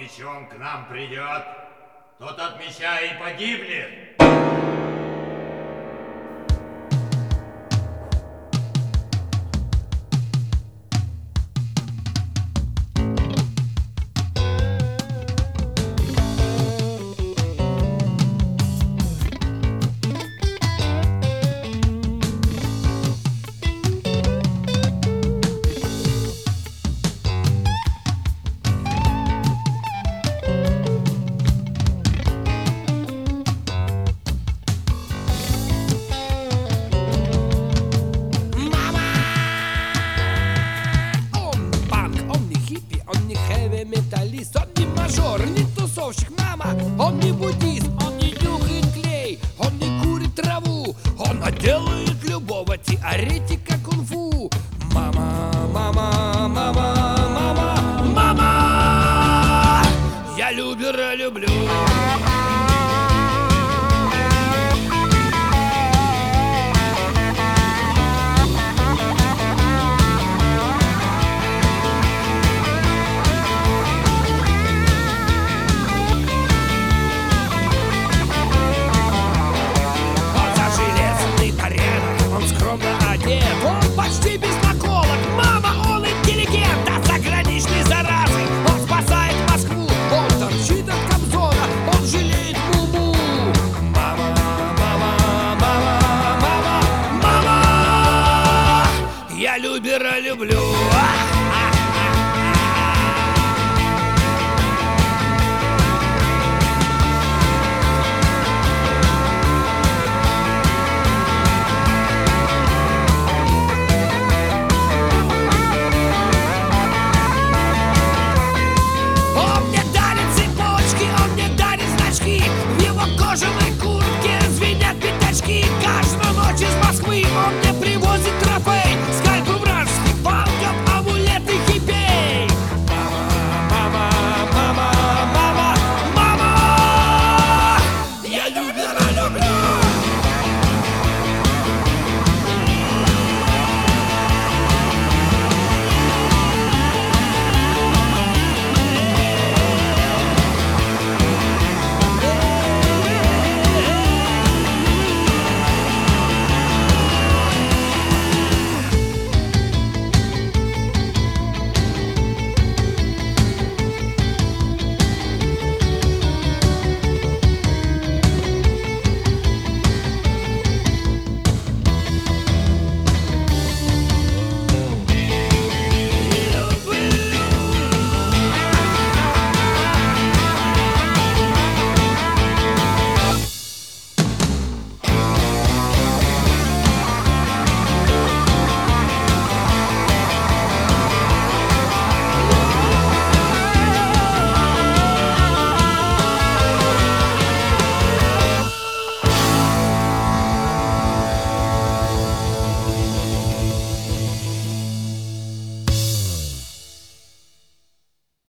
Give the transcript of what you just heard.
если он к нам придет, тот от меча и погибнет. Металлист, он не мажор, не тусовщик, мама. Он не буддист, он не нюхает клей, он не курит траву, он отделает любого теоретика кунг-фу. Мама, мама, мама, мама, мама, я любера люблю. Он почти без наколок, мама, он интеллигент, а заграничной заразы он спасает Москву. Он торчит от Кобзона, он жалеет Муму. Мама, мама, мама, мама, мама, я любера люблю.